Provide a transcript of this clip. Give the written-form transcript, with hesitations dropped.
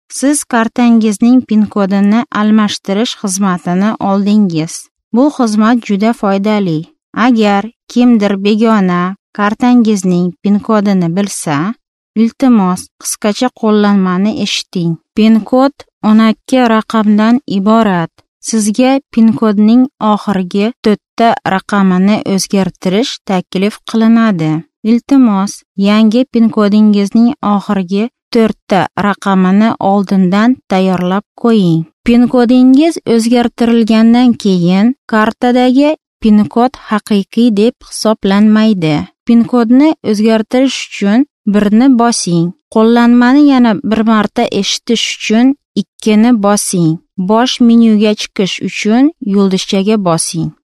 Siz kartangizning pin-kodini almashtirish xizmatini oldingiz. Bu xizmat juda foydali. Agar kimdir begona kartangizning pin-kodini bilsa, iltimos qisqacha qo'llanmani eshiting. Pin-kod 12 raqamdan iborat. Sizga pin-kodning oxirgi 4 ta raqamini o'zgartirish taklif qilinadi. Iltimos, yangi pin-kodingizning oxirgi 4 ta raqamini oldindan tayyorlab qo'ying. Pin-kodingiz o'zgartirilgandan keyin kartadagi pin-kod haqiqiy deb hisoblanmaydi. Pin-kodni o'zgartirish uchun 1 ni bosing. Qo'llanmani yana bir marta eshitish uchun 2 ni bosing. Bosh menyuga chiqish uchun yulduzchaga bosing.